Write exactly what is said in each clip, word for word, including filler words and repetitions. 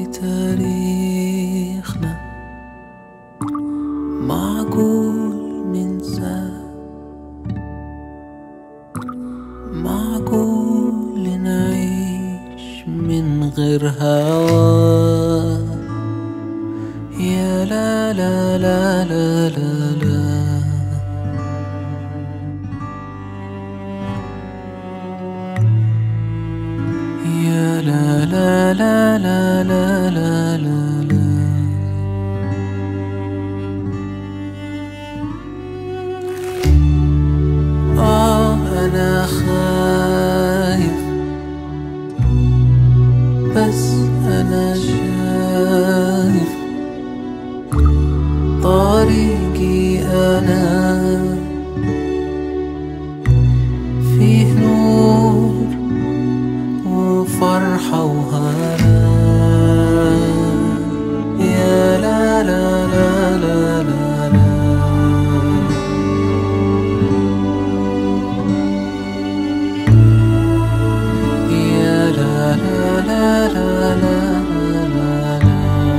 تاريخنا معقول ننسى؟ معقول نعيش من غير هوا؟ يا لا لا لا لا لا لا يا لا لا لا لا لا لا لا لا. آه أنا خايف بس أنا شايف طريقي أنا فيه نور وفرحة وهنا. يا لا لا لا لا لا لا يا لا لا لا لا لا لا لا.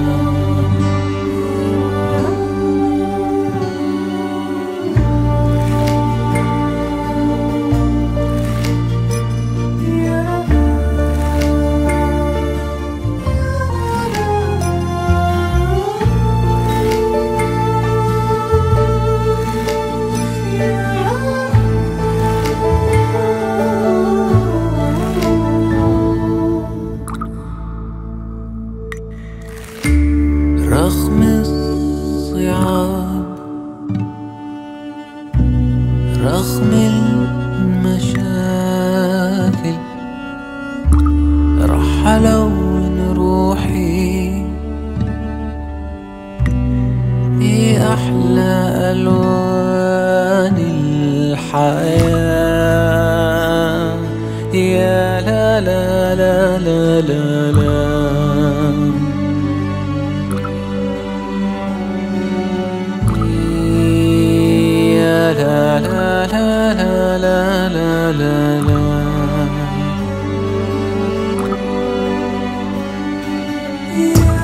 رغم الصعاب رغم المشاكل رح ألون روحي بأحلى ألوان الحياة. يا لا لا لا لا لا لا لا لا لا لا لا لا لا.